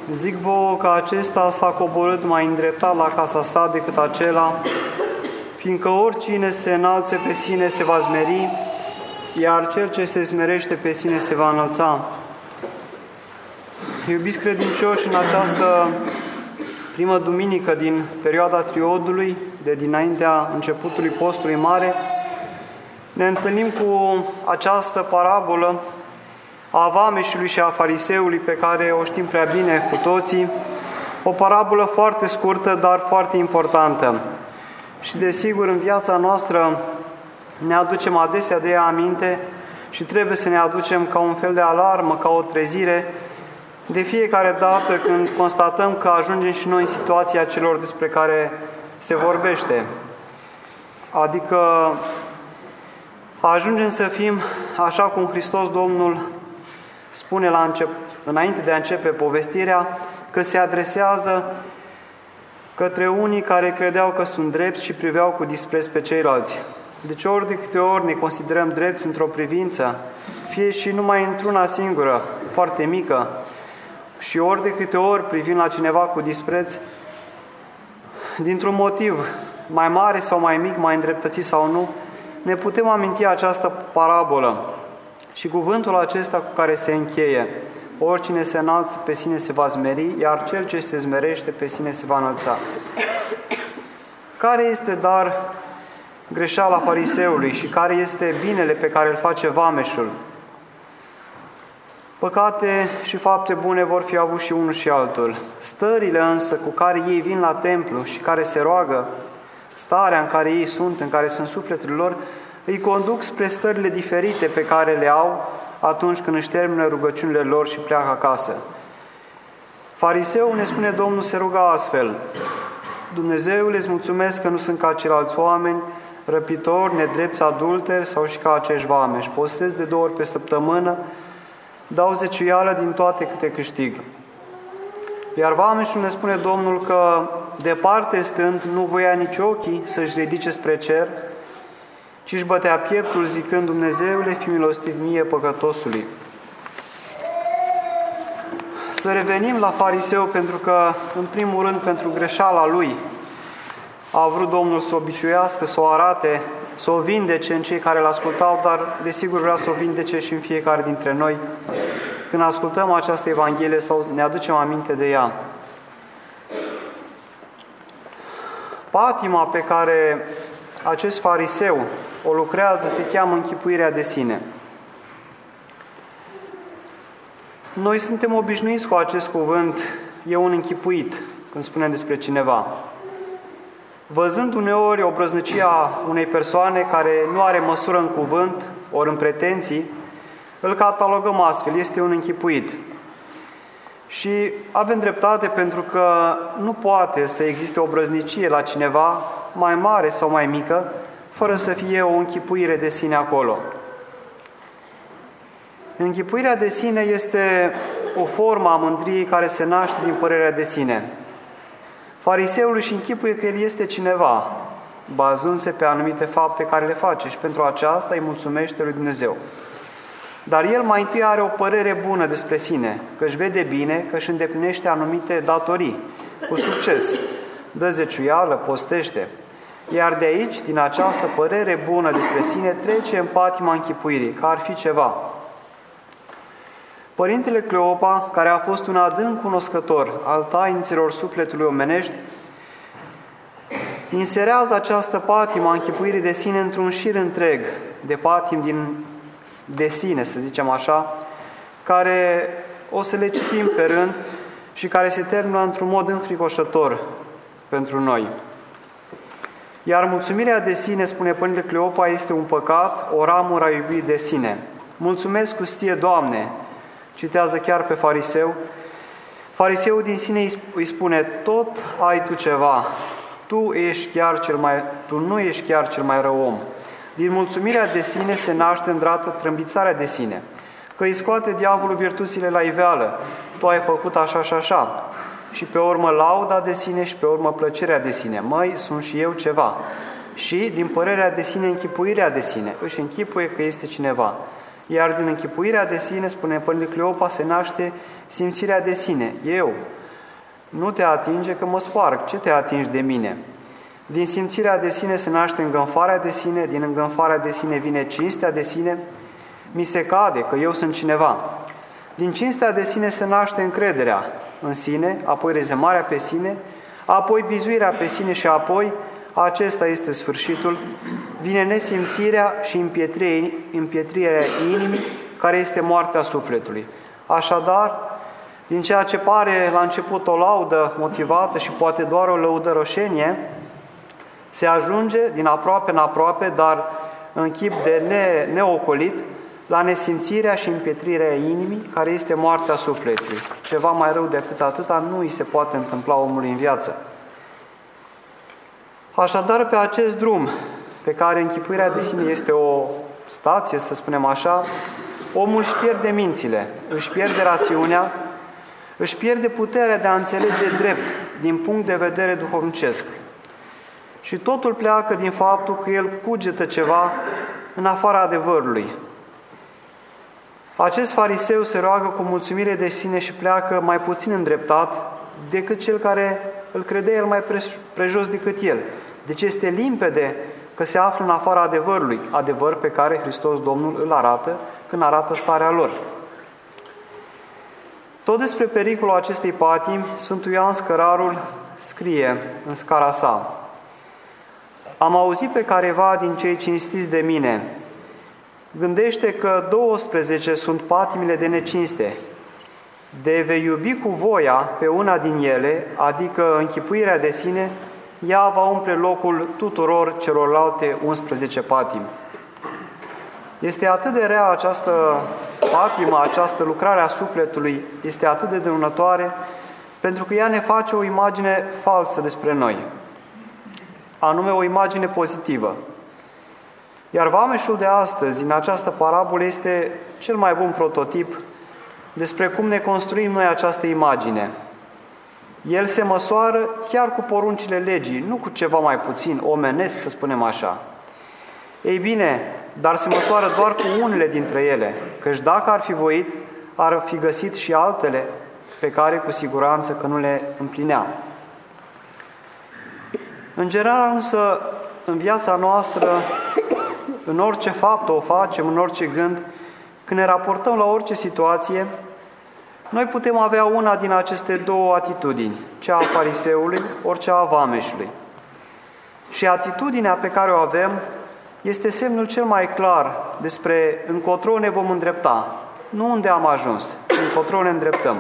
Zic vouă că acesta s-a coborât mai îndreptat la casa sa decât acela, fiindcă oricine se înalțe pe sine se va smeri, iar cel ce se smerește pe sine se va înălța. Iubiți credincioși, în această primă duminică din perioada triodului, de dinaintea începutului postului mare, ne întâlnim cu această parabolă a vameșului și a fariseului, pe care o știm prea bine cu toții, o parabolă foarte scurtă, dar foarte importantă. Și desigur, în viața noastră ne aducem adesea de ea aminte și trebuie să ne aducem ca un fel de alarmă, ca o trezire, de fiecare dată când constatăm că ajungem și noi în situația celor despre care se vorbește. Adică ajungem să fim, așa cum Hristos Domnul spune înainte de a începe povestirea, că se adresează către unii care credeau că sunt drepți și priveau cu dispreț pe ceilalți. Deci ori de câte ori ne considerăm drepți într-o privință, fie și numai într-una singură, foarte mică, și ori de câte ori privim la cineva cu dispreț, dintr-un motiv mai mare sau mai mic, mai îndreptățit sau nu, ne putem aminti această parabolă și cuvântul acesta cu care se încheie: oricine se înalță pe sine se va smeri, iar cel ce se smerește pe sine se va înălța. Care este dar greșeala fariseului și care este binele pe care îl face vameșul? Păcate și fapte bune vor fi avut și unul și altul. Stările însă cu care ei vin la templu și care se roagă, starea în care ei sunt, în care sunt sufletele lor, îi conduc spre stările diferite pe care le au atunci când își termină rugăciunile lor și pleacă acasă. Fariseul, ne spune Domnul, se ruga astfel: Dumnezeule, îți mulțumesc că nu sunt ca ceilalți oameni, răpitori, nedrepți, adulteri sau și ca acești vameși. Postez de 2 ori pe săptămână, dau zeciuială din toate câte câștig. Iar vameșul, ne spune Domnul, că departe stând nu voia nici ochii să-și ridice spre cer, ci își bătea pieptul zicând: Dumnezeule, fii milostiv mie, păcătosului. Să revenim la fariseu, pentru că, în primul rând, pentru greșeala lui, a vrut Domnul să o biciuiască, să o arate, să o vindece în cei care l-ascultau, dar desigur vrea să o vindece și în fiecare dintre noi când ascultăm această Evanghelie sau ne aducem aminte de ea. Patima pe care acest fariseu o lucrează se cheamă închipuirea de sine. Noi suntem obișnuiți cu acest cuvânt, e un închipuit, când spunem despre cineva. Văzând uneori obrăznicia unei persoane care nu are măsură în cuvânt, ori în pretenții, îl catalogăm astfel: este un închipuit. Și avem dreptate, pentru că nu poate să existe obrăznicie la cineva, mai mare sau mai mică, fără să fie o închipuire de sine acolo. Închipuirea de sine este o formă a mândriei care se naște din părerea de sine. Fariseul își închipuie că el este cineva, bazându-se pe anumite fapte care le face, și pentru aceasta îi mulțumește lui Dumnezeu. Dar el mai întâi are o părere bună despre sine, că își vede bine, că își îndeplinește anumite datorii, cu succes. Dă zeciuială, postește. Iar de aici, din această părere bună despre sine, trece în patima închipuirii, că ar fi ceva. Părintele Cleopa, care a fost un adânc cunoscător al tainițelor sufletului omenești, inserează această patimă a închipuirii de sine într-un șir întreg de patimi de sine, să zicem așa, care o să le citim pe rând și care se termină într-un mod înfricoșător pentru noi. Iar mulțumirea de sine, spune Părintele Cleopa, este un păcat, o ramură a iubirii de sine. Mulțumesc ție, Doamne, citează chiar pe fariseu. Fariseul din sine îi spune: tot ai tu ceva, tu nu ești chiar cel mai rău om. Din mulțumirea de sine se naște îndată trâmbițarea de sine, că îi scoate diavolul virtuțile la iveală: tu ai făcut așa și așa. Și pe urmă lauda de sine și pe urmă plăcerea de sine: măi, sunt și eu ceva. Și din părerea de sine închipuirea de sine, își închipuie că este cineva. Iar din închipuirea de sine, spune Părintele Cleopa, se naște simțirea de sine. Eu, nu te atinge că mă sparg, ce te atingi de mine? Din simțirea de sine se naște îngânfarea de sine, din îngânfarea de sine vine cinstea de sine, mi se cade că eu sunt cineva. Din cinstea de sine se naște încrederea în sine, apoi rezemarea pe sine, apoi bizuirea pe sine și apoi, acesta este sfârșitul, vine nesimțirea și împietrirea inimii, care este moartea sufletului. Așadar, din ceea ce pare la început o laudă motivată și poate doar o lăudăroșenie, se ajunge din aproape în aproape, dar în chip de neocolit, la nesimțirea și împietrirea inimii, care este moartea sufletului. Ceva mai rău decât atâta nu îi se poate întâmpla omului în viață. Așadar, pe acest drum, pe care închipuirea de sine este o stație, să spunem așa, omul își pierde mințile, își pierde rațiunea, își pierde puterea de a înțelege drept din punct de vedere duhovnicesc. Și totul pleacă din faptul că el cugetă ceva în afara adevărului. Acest fariseu se roagă cu mulțumire de sine și pleacă mai puțin îndreptat decât cel care îl crede el mai prejos decât el. Deci este limpede că se află în afara adevărului, adevăr pe care Hristos Domnul îl arată când arată starea lor. Tot despre pericolul acestei patimi, Sfântul Ioan Scărarul scrie în scara sa: am auzit pe careva din cei cinstiți de mine, gândește că 12 sunt patimile de necinste. De vei iubi cu voia pe una din ele, adică închipuirea de sine, ea va umple locul tuturor celorlalte 11 patimi. Este atât de rea această patimă, această lucrare a sufletului, este atât de dăunătoare, pentru că ea ne face o imagine falsă despre noi, anume o imagine pozitivă. Iar vameșul de astăzi, în această parabolă, este cel mai bun prototip despre cum ne construim noi această imagine. El se măsoară chiar cu poruncile legii, nu cu ceva mai puțin omenesc, să spunem așa. Ei bine, dar se măsoară doar cu unele dintre ele, căci dacă ar fi voit, ar fi găsit și altele pe care cu siguranță că nu le împlinea. În general însă, în viața noastră, în orice fapt o facem, în orice gând, când ne raportăm la orice situație, noi putem avea una din aceste două atitudini, cea a fariseului, ori cea a vameșului. Și atitudinea pe care o avem este semnul cel mai clar despre încotro ne vom îndrepta, nu unde am ajuns, ci încotro ne îndreptăm.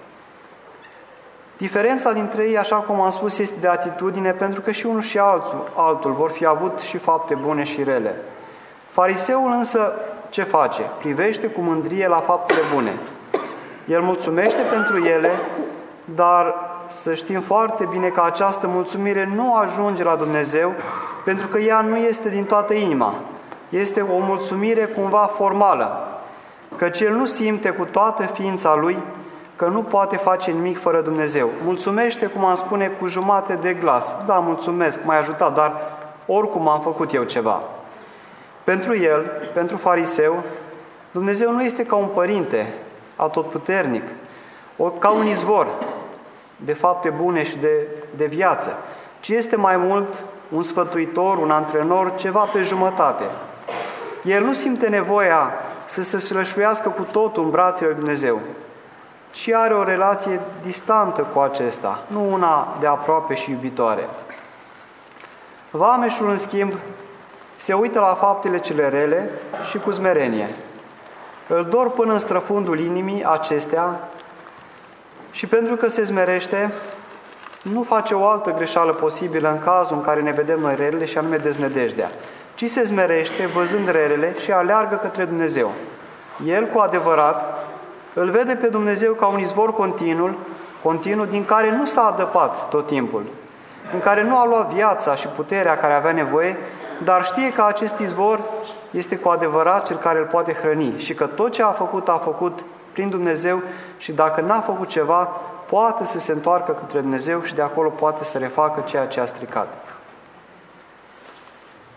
Diferența dintre ei, așa cum am spus, este de atitudine, pentru că și unul și altul vor fi avut și fapte bune și rele. Fariseul însă ce face? Privește cu mândrie la faptele bune. El mulțumește pentru ele, dar să știm foarte bine că această mulțumire nu ajunge la Dumnezeu, pentru că ea nu este din toată inima. Este o mulțumire cumva formală, căci el nu simte cu toată ființa lui că nu poate face nimic fără Dumnezeu. Mulțumește, cum am spune, cu jumate de glas. Da, mulțumesc, m-ai ajutat, dar oricum am făcut eu ceva. Pentru el, pentru fariseu, Dumnezeu nu este ca un părinte atotputernic, ca un izvor de fapte bune și de viață, ci este mai mult un sfătuitor, un antrenor, ceva pe jumătate. El nu simte nevoia să se slășuiască cu totul în brațele lui Dumnezeu, ci are o relație distantă cu acesta, nu una de aproape și iubitoare. Vameșul, în schimb, se uită la faptele cele rele și cu smerenie. Îl dor până în străfundul inimii acestea și pentru că se smerește, nu face o altă greșeală posibilă în cazul în care ne vedem noi relele și anume deznădejdea, ci se smerește văzând relele și aleargă către Dumnezeu. El, cu adevărat, îl vede pe Dumnezeu ca un izvor continuu din care nu s-a adăpat tot timpul, în care nu a luat viața și puterea care avea nevoie, dar știe că acest izvor este cu adevărat cel care îl poate hrăni și că tot ce a făcut prin Dumnezeu și dacă n-a făcut ceva, poate să se întoarcă către Dumnezeu și de acolo poate să refacă ceea ce a stricat.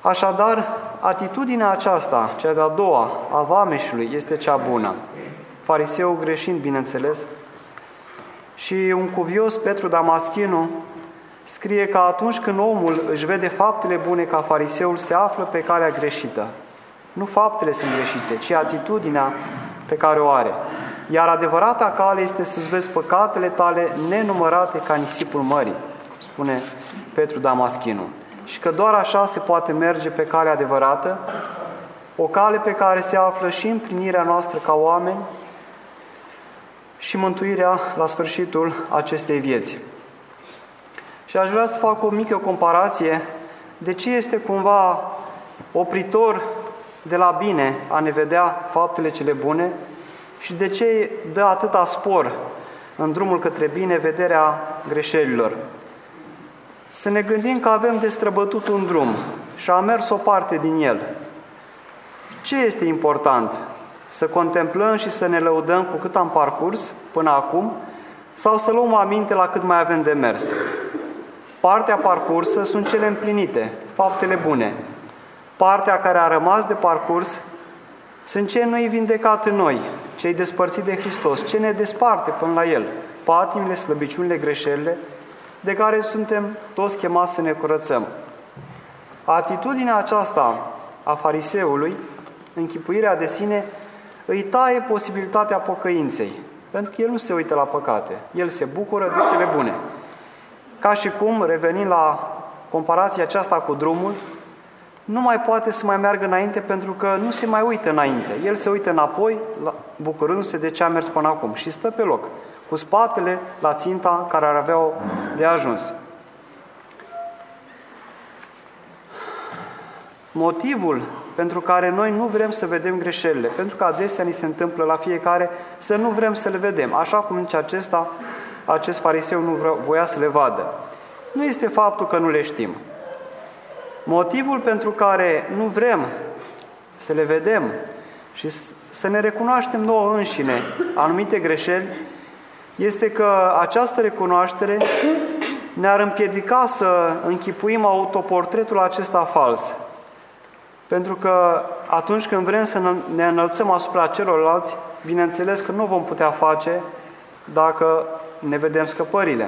Așadar, atitudinea aceasta, cea de-a doua, a vameșului, este cea bună. Fariseul greșind, bineînțeles. Și un cuvios, Petru Damaschinu, scrie că atunci când omul își vede faptele bune ca fariseul, se află pe calea greșită. Nu faptele sunt greșite, ci atitudinea pe care o are. Iar adevărata cale este să-ți vezi păcatele tale nenumărate ca nisipul mării, spune Petru Damaschinu. Și că doar așa se poate merge pe calea adevărată, o cale pe care se află și împlinirea noastră ca oameni și mântuirea la sfârșitul acestei vieți. Și aș vrea să fac o mică comparație de ce este cumva opritor de la bine a ne vedea faptele cele bune și de ce dă atâta spor în drumul către bine vederea greșelilor. Să ne gândim că avem de străbătut un drum și a mers o parte din el. Ce este important? Să contemplăm și să ne lăudăm cu cât am parcurs până acum sau să luăm aminte la cât mai avem de mers? Partea parcursă sunt cele împlinite, faptele bune. Partea care a rămas de parcurs sunt ce nu-i vindecat în noi, cei despărțiți de Hristos, ce ne desparte până la El, patimile, slăbiciunile, greșelile, de care suntem toți chemați să ne curățăm. Atitudinea aceasta a fariseului, închipuirea de sine, îi taie posibilitatea pocăinței, pentru că el nu se uită la păcate, el se bucură de cele bune. Ca și cum, revenind la comparația aceasta cu drumul, nu mai poate să mai meargă înainte pentru că nu se mai uită înainte. El se uită înapoi, bucurându-se de ce a mers până acum și stă pe loc, cu spatele la ținta care ar avea de ajuns. Motivul pentru care noi nu vrem să vedem greșelile, pentru că adesea ni se întâmplă la fiecare să nu vrem să le vedem, așa cum nici acest fariseu nu voia să le vadă. Nu este faptul că nu le știm. Motivul pentru care nu vrem să le vedem și să ne recunoaștem nouă înșine anumite greșeli este că această recunoaștere ne-ar împiedica să închipuim autoportretul acesta fals. Pentru că atunci când vrem să ne înălțăm asupra celorlalți, bineînțeles că nu vom putea face dacă ne vedem scăpările.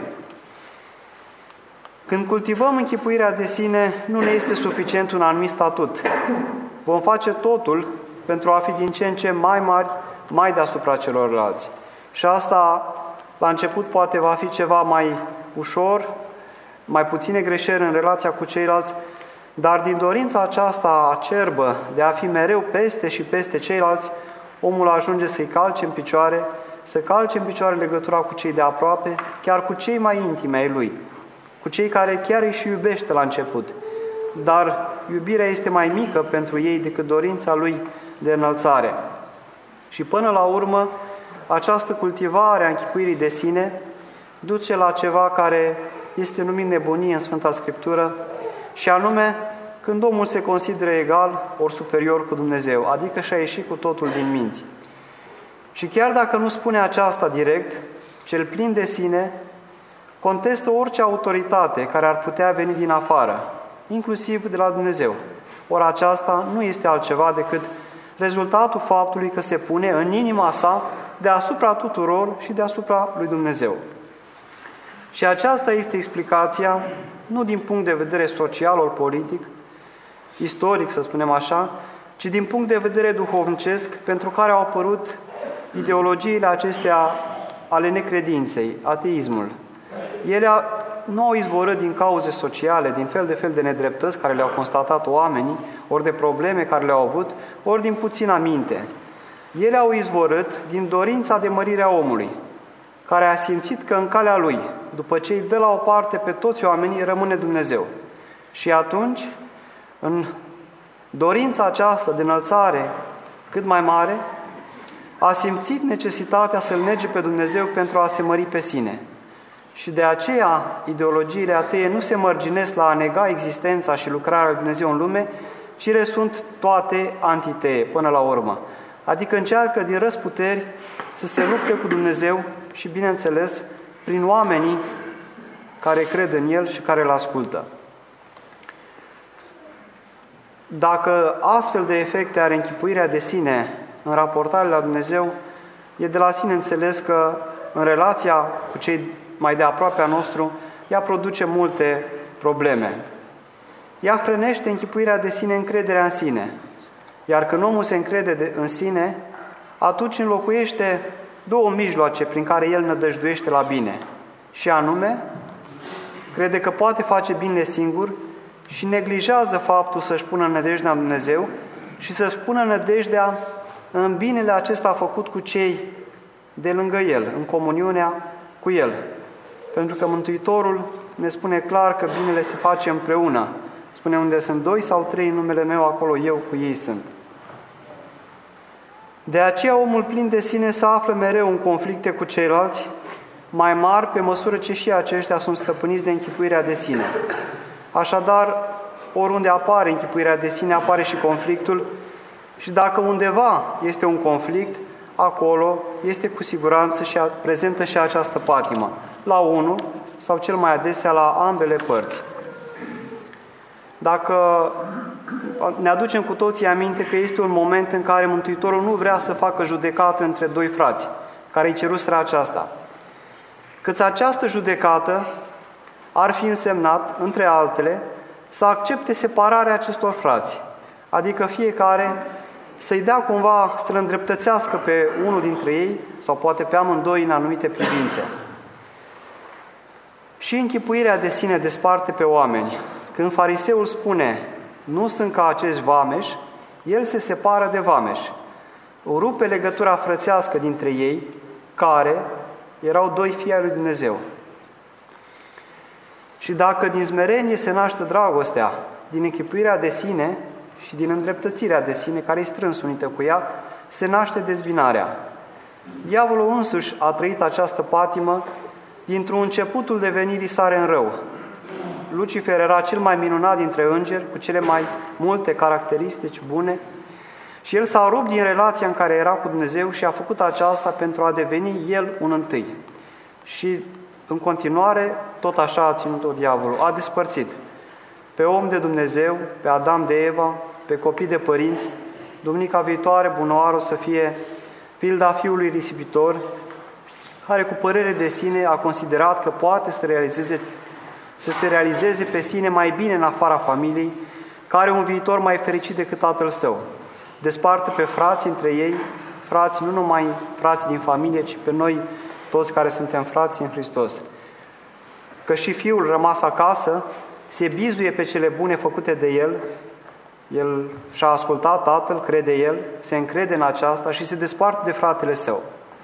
Când cultivăm închipuirea de sine, nu ne este suficient un anumit statut. Vom face totul pentru a fi din ce în ce mai mari, mai deasupra celorlalți. Și asta, la început, poate va fi ceva mai ușor, mai puține greșeli în relația cu ceilalți, dar din dorința aceasta acerbă de a fi mereu peste și peste ceilalți, omul ajunge să-i calce în picioare, să calce în picioare legătura cu cei de aproape, chiar cu cei mai intimi ai lui, cu cei care chiar îi și iubește la început. Dar iubirea este mai mică pentru ei decât dorința lui de înălțare. Și până la urmă, această cultivare a închipuirii de sine duce la ceva care este numit nebunie în Sfânta Scriptură, și anume când omul se consideră egal ori superior cu Dumnezeu, adică și-a ieșit cu totul din minți. Și chiar dacă nu spune aceasta direct, cel plin de sine contestă orice autoritate care ar putea veni din afară, inclusiv de la Dumnezeu. Ori aceasta nu este altceva decât rezultatul faptului că se pune în inima sa deasupra tuturor și deasupra lui Dumnezeu. Și aceasta este explicația, nu din punct de vedere social ori politic, istoric să spunem așa, ci din punct de vedere duhovnicesc, pentru care au apărut ideologiile acestea ale necredinței, ateismul. Ele nu au izvorât din cauze sociale, din fel de fel de nedreptăți care le-au constatat oamenii, ori de probleme care le-au avut, ori din puțină minte. Ele au izvorât din dorința de mărire a omului, care a simțit că în calea lui, după ce îi dă la o parte pe toți oamenii, rămâne Dumnezeu. Și atunci, în dorința aceasta de înălțare cât mai mare, a simțit necesitatea să-L nege pe Dumnezeu pentru a se mări pe sine. Și de aceea, ideologiile atee nu se mărginesc la a nega existența și lucrarea lui Dumnezeu în lume, ci le sunt toate antitee, până la urmă. Adică încearcă din răzputeri să se lupte cu Dumnezeu și, bineînțeles, prin oamenii care cred în El și care îl ascultă. Dacă astfel de efecte are închipuirea de sine în raportare la Dumnezeu, e de la sine înțeles că în relația cu cei mai de aproape a nostru, ea produce multe probleme. Ea hrănește închipuirea de sine încrederea în sine, iar când omul se încrede în sine, atunci înlocuiește două mijloace prin care el nădăjduiește la bine, și anume, crede că poate face binele singur și neglijează faptul să-și pună nădejdea în Dumnezeu și să-și pună nădejdea în binele acesta făcut cu cei de lângă el, în comuniunea cu el. Pentru că Mântuitorul ne spune clar că binele se face împreună. Spune, unde sunt 2 sau 3 în numele meu, acolo eu cu ei sunt. De aceea omul plin de sine se află mereu în conflicte cu ceilalți, mai mari pe măsură ce și aceștia sunt stăpâniți de închipuirea de sine. Așadar, oriunde apare închipuirea de sine, apare și conflictul, și dacă undeva este un conflict, acolo este cu siguranță și prezentă și această patimă, la unul sau cel mai adesea la ambele părți. Dacă ne aducem cu toții aminte că este un moment în care Mântuitorul nu vrea să facă judecată între 2 frați, care îi ceruseră aceasta, căci această judecată ar fi însemnat, între altele, să accepte separarea acestor frați, adică fiecare să-i dea cumva, să-l îndreptățească pe unul dintre ei, sau poate pe amândoi în anumite privințe. Și închipuirea de sine desparte pe oameni. Când fariseul spune, nu sunt ca acești vameși, el se separă de vameși. Rupe legătura frățească dintre ei, care erau 2 fii ai lui Dumnezeu. Și dacă din smerenie se naște dragostea, din închipuirea de sine și din îndreptățirea de sine, care e strâns unită cu ea, se naște dezbinarea. Diavolul însuși a trăit această patimă dintr-un începutul devenirii sare în rău. Lucifer era cel mai minunat dintre îngeri, cu cele mai multe caracteristici bune, și el s-a rupt din relația în care era cu Dumnezeu și a făcut aceasta pentru a deveni el un întâi. Și în continuare, tot așa a ținut-o diavolul. A despărțit pe om de Dumnezeu, pe Adam de Eva, pe copii de părinți. Duminica viitoare, bunoară, o să fie pilda fiului risipitor, care cu părere de sine a considerat că poate să se realizeze pe sine mai bine în afara familiei, care are un viitor mai fericit decât tatăl său. Desparte pe frații între ei, frați, nu numai frați din familie, ci pe noi toți care suntem frați în Hristos. Că și fiul rămas acasă se bizuie pe cele bune făcute de el și-a ascultat tatăl, crede el, se încrede în aceasta și se desparte de fratele său.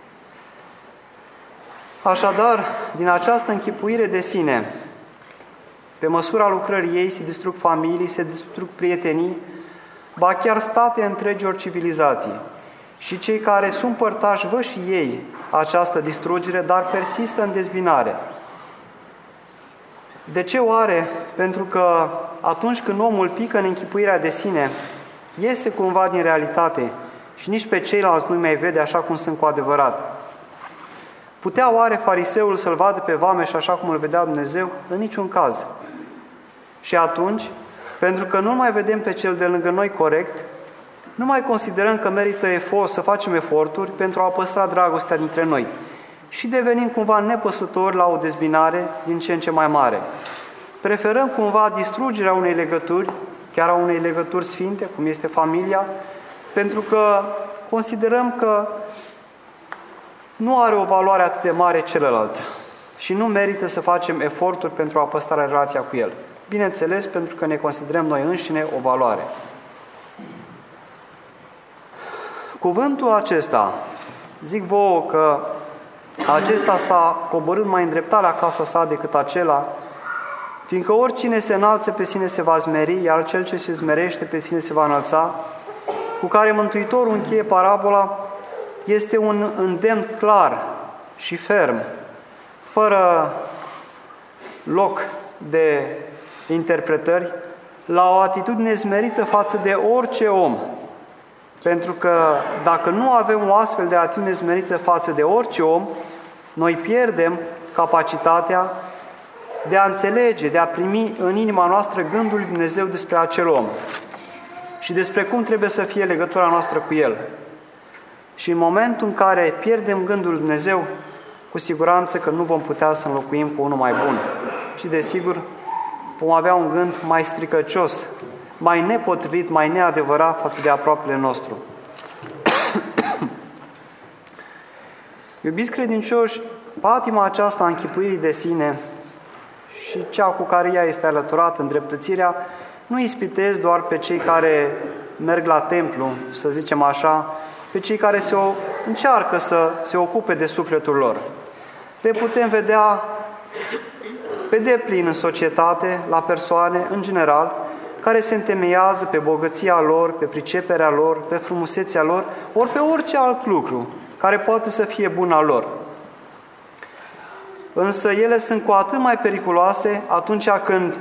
Așadar, din această închipuire de sine, pe măsura lucrării ei se distrug familii, se distrug prietenii, ba chiar state întregi ori civilizații. Și cei care sunt părtași văd și ei această distrugere, dar persistă în dezbinare. De ce oare? Pentru că atunci când omul pică în închipuirea de sine, iese cumva din realitate și nici pe ceilalți nu-i mai vede așa cum sunt cu adevărat. Putea oare fariseul să-l vadă pe vameș așa cum îl vedea Dumnezeu? În niciun caz. Și atunci, pentru că nu mai vedem pe cel de lângă noi corect, nu mai considerăm că merită să facem eforturi pentru a păstra dragostea dintre noi și devenim cumva nepăsători la o dezbinare din ce în ce mai mare. Preferăm cumva distrugerea unei legături, chiar a unei legături sfinte, cum este familia, pentru că considerăm că nu are o valoare atât de mare celălalt și nu merită să facem eforturi pentru a păstra relația cu el. Bineînțeles, pentru că ne considerăm noi înșine o valoare. Cuvântul acesta, zic vouă că acesta s-a coborât mai îndreptat la casa sa decât acela, fiindcă oricine se înalță pe sine se va zmeri, iar cel ce se zmerește pe sine se va înălța, cu care Mântuitorul încheie parabola, este un îndemn clar și ferm, fără loc de interpretări, la o atitudine zmerită față de orice om. Pentru că dacă nu avem o astfel de atitudine zmerită față de orice om, noi pierdem capacitatea de a înțelege, de a primi în inima noastră gândul lui Dumnezeu despre acel om. și despre cum trebuie să fie legătura noastră cu El. Și în momentul în care pierdem gândul lui Dumnezeu, cu siguranță că nu vom putea să înlocuim cu unul mai bun, ci desigur vom avea un gând mai stricăcios, mai nepotrivit, mai neadevărat față de aproapele nostru. Iubiți credincioși, patima aceasta a închipuirii de sine și cea cu care ea este alăturată, îndreptățirea, nu ispitesc doar pe cei care merg la templu, să zicem așa, pe cei care încearcă să se ocupe de sufletul lor. Le putem vedea pe deplin în societate, la persoane, în general, care se întemeiază pe bogăția lor, pe priceperea lor, pe frumusețea lor, ori pe orice alt lucru care poate să fie bun al lor. Însă ele sunt cu atât mai periculoase atunci când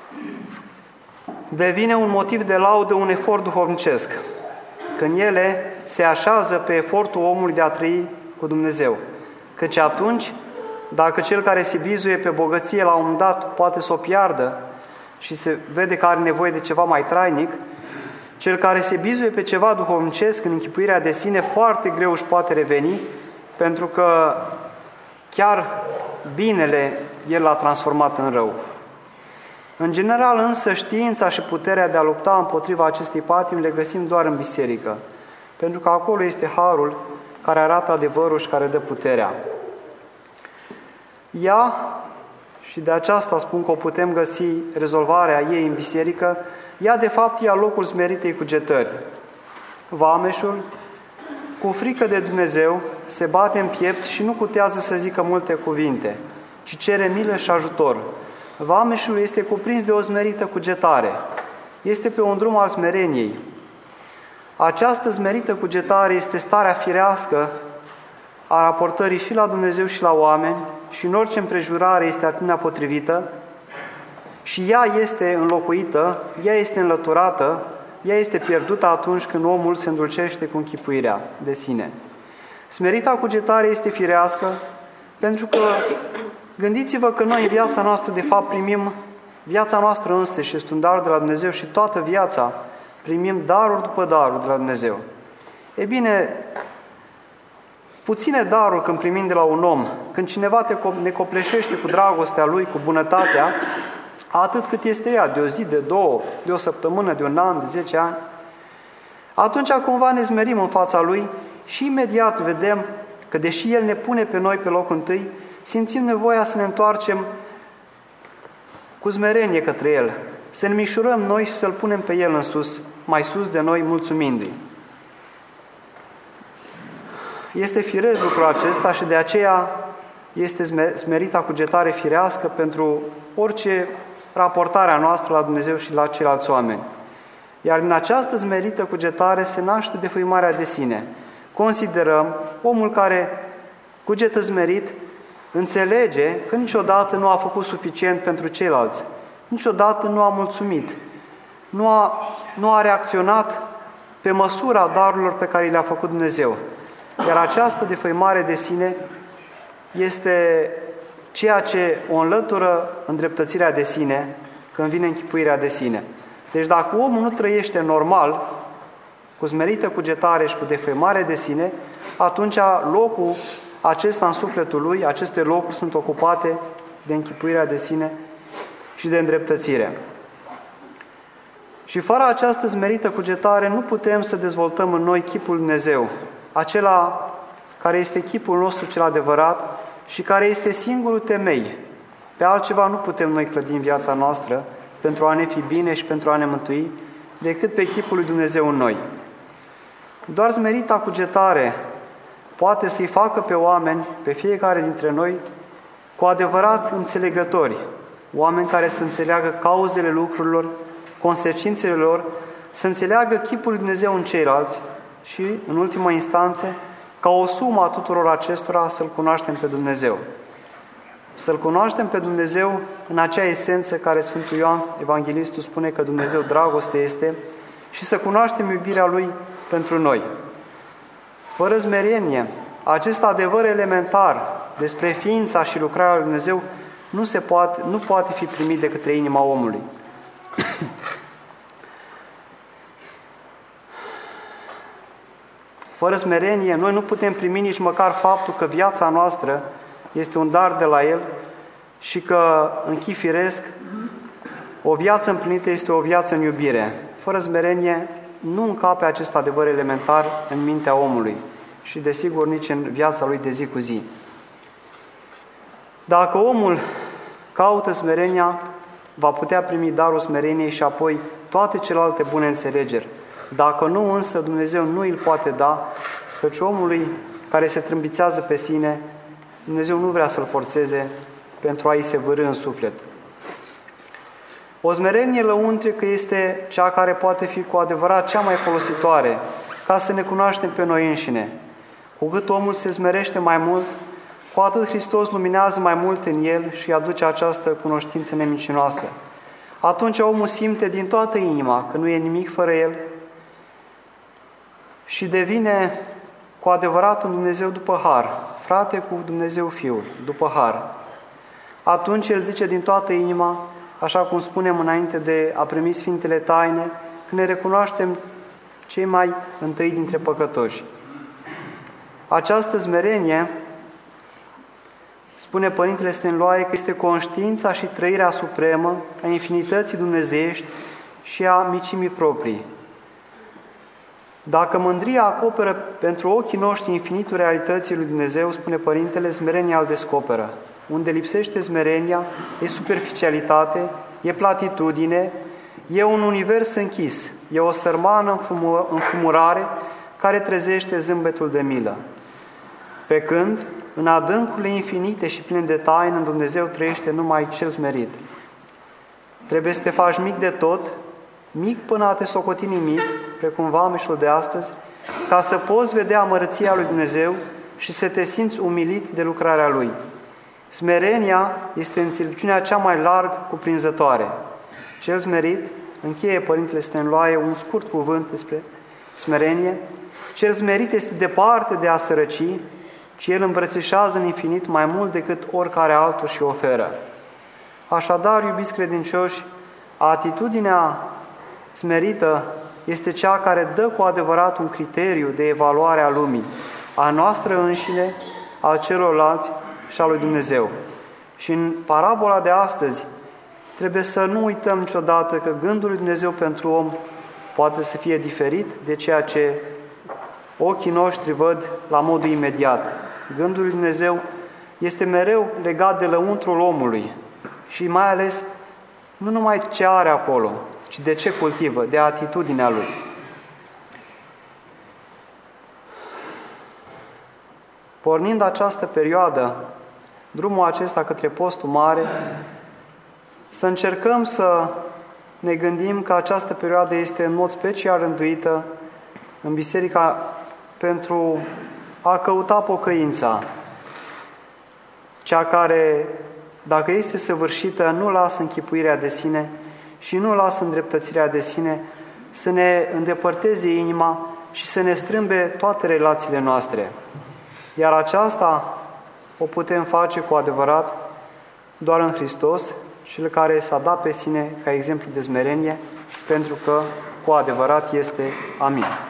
devine un motiv de laudă un efort duhovnicesc, când ele se așează pe efortul omului de a trăi cu Dumnezeu. Căci atunci, dacă cel care se bizuie pe bogăție la un moment dat poate să o piardă și se vede că are nevoie de ceva mai trainic, cel care se bizuie pe ceva duhovnicesc în închipuirea de sine foarte greu își poate reveni, pentru că chiar binele el l-a transformat în rău. În general însă știința și puterea de a lupta împotriva acestei patimi le găsim doar în biserică, pentru că acolo este harul care arată adevărul și care dă puterea. Ea, și de aceasta spun că o putem găsi rezolvarea ei în biserică, ea de fapt ia locul smeritei cugetări. Vameșul, cu frică de Dumnezeu, se bate în piept și nu cutează să zică multe cuvinte, ci cere milă și ajutor. Vameșul este cuprins de o smerită cugetare. Este pe un drum al smereniei. Această smerită cugetare este starea firească a raportării și la Dumnezeu și la oameni și în orice împrejurare este atitudinea potrivită și ea este înlocuită, ea este înlăturată, ea este pierdută atunci când omul se îndulcește cu închipuirea de sine. Smerita cugetare este firească pentru că gândiți-vă că noi în viața noastră de fapt primim viața noastră însăși, este un dar de la Dumnezeu și toată viața primim daruri după daruri de la Dumnezeu. E bine, puține daruri când primim de la un om, când cineva ne copleșește cu dragostea lui, cu bunătatea, atât cât este ea, de o zi, de două, de o săptămână, de un an, de 10 ani, atunci cumva ne smerim în fața lui și imediat vedem că deși el ne pune pe noi pe locul întâi, simțim nevoia să ne întoarcem cu smerenie către el, să ne mișurăm noi și să-l punem pe el în sus, mai sus de noi, mulțumindu-i. Este firesc lucrul acesta și de aceea este smerita cugetare firească pentru orice raportarea noastră la Dumnezeu și la ceilalți oameni. Iar din această smerită cugetare se naște defăimarea de sine. Considerăm, omul care cugetă smerit înțelege că niciodată nu a făcut suficient pentru ceilalți, niciodată nu a mulțumit, nu a reacționat pe măsura darurilor pe care le-a făcut Dumnezeu. Iar această defăimare de sine este ceea ce o înlătură îndreptățirea de sine când vine închipuirea de sine. Deci dacă omul nu trăiește normal, cu smerită cugetare și cu defăimare de sine, atunci locul acesta în sufletul lui, aceste locuri sunt ocupate de închipuirea de sine și de îndreptățire. Și fără această smerită cugetare nu putem să dezvoltăm în noi chipul lui Dumnezeu, acela care este chipul nostru cel adevărat și care este singurul temei. Pe altceva nu putem noi clădi în viața noastră pentru a ne fi bine și pentru a ne mântui, decât pe chipul lui Dumnezeu în noi. Doar smerita cugetare poate să-i facă pe oameni, pe fiecare dintre noi, cu adevărat înțelegători, oameni care să înțeleagă cauzele lucrurilor, consecințele lor, să înțeleagă chipul lui Dumnezeu în ceilalți și, în ultimă instanță, ca o sumă a tuturor acestora să-L cunoaștem pe Dumnezeu. Să-L cunoaștem pe Dumnezeu în acea esență care Sfântul Ioan Evanghelistul spune că Dumnezeu dragoste este și să cunoaștem iubirea Lui pentru noi. Fără smerenie, acest adevăr elementar despre ființa și lucrarea lui Dumnezeu nu poate fi primit de către inima omului. Fără smerenie, noi nu putem primi nici măcar faptul că viața noastră este un dar de la El și că, în chip firesc, o viață împlinită este o viață în iubire. Fără smerenie, nu încape acest adevăr elementar în mintea omului și, desigur, nici în viața lui de zi cu zi. Dacă omul caută smerenia, va putea primi darul smereniei și apoi toate celelalte bune înțelegeri. Dacă nu, însă, Dumnezeu nu îl poate da, căci omului care se trâmbițează pe sine, Dumnezeu nu vrea să-l forțeze pentru a-i se vârî în suflet. O smerenie lăuntrică este cea care poate fi cu adevărat cea mai folositoare ca să ne cunoaștem pe noi înșine. Cu cât omul se smerește mai mult, cu atât Hristos luminează mai mult în el și aduce această cunoștință nemincinoasă. Atunci omul simte din toată inima că nu e nimic fără el și devine cu adevărat un Dumnezeu după har, frate cu Dumnezeu Fiul, după har. Atunci el zice din toată inima, așa cum spunem înainte de a primi Sfintele Taine, că ne recunoaștem cei mai întâi dintre păcătoși. Această smerenie, spune Părintele Stăniloae, că este conștiința și trăirea supremă a infinității dumnezeiești și a micimii proprii. Dacă mândria acoperă pentru ochii noștri infinitul realității lui Dumnezeu, spune Părintele, smerenia îl descoperă. Unde lipsește smerenia, e superficialitate, e platitudine, e un univers închis, e o sărmană înfumurare care trezește zâmbetul de milă. Pe când, în adâncurile infinite și pline de taină, în Dumnezeu trăiește numai cel smerit. Trebuie să te faci mic de tot, mic până a te socoti nimic, precum vameșul de astăzi, ca să poți vedea mărăția lui Dumnezeu și să te simți umilit de lucrarea Lui. Smerenia este înțelepciunea cea mai larg cuprinzătoare. Cel smerit, încheie Părintele Stăniloae un scurt cuvânt despre smerenie, cel smerit este departe de a sărăci, ci el îmbrățișează în infinit mai mult decât oricare altul și oferă. Așadar, iubiți credincioși, atitudinea smerită este cea care dă cu adevărat un criteriu de evaluare a lumii, a noastră înșine, a celorlalți și a lui Dumnezeu. Și în parabola de astăzi trebuie să nu uităm niciodată că gândul lui Dumnezeu pentru om poate să fie diferit de ceea ce ochii noștri văd la modul imediat. Gândul lui Dumnezeu este mereu legat de lăuntrul omului și mai ales nu numai ce are acolo, ci de ce cultivă, de atitudinea lui. Pornind această perioadă, drumul acesta către postul mare, să încercăm să ne gândim că această perioadă este în mod special rânduită în biserica pentru a căuta pocăința, cea care, dacă este săvârșită, nu lasă închipuirea de sine și nu lasă îndreptățirea de sine, să ne îndepărteze inima și să ne strâmbe toate relațiile noastre. Iar aceasta o putem face cu adevărat doar în Hristos, Cel care s-a dat pe sine ca exemplu de smerenie, pentru că cu adevărat este. Amin.